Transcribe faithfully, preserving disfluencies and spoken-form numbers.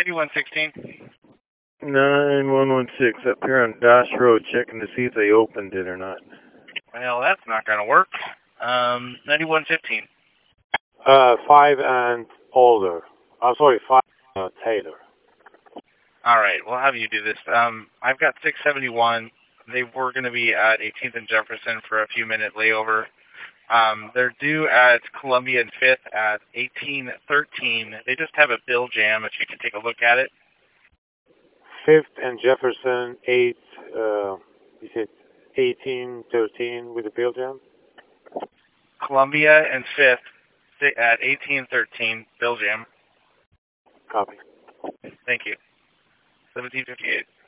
ninety-one sixteen. nine one one six, up here on Dosh Road, checking to see if they opened it or not. Well, that's not going to work. Um, ninety-one fifteen. Uh, five and older. I'm sorry, five uh, Taylor. All right, we'll have you do this. Um, I've got six seventy-one. They were going to be at eighteenth and Jefferson for a few minute layover. Um, they're due at Columbia and fifth at eighteen thirteen. They just have a bill jam, if you can take a look at it. Fifth and Jefferson, eight, uh, you said eighteen thirteen with the bill jam? Columbia and fifth at eighteen thirteen, bill jam. Copy. Thank you. seventeen fifty-eight.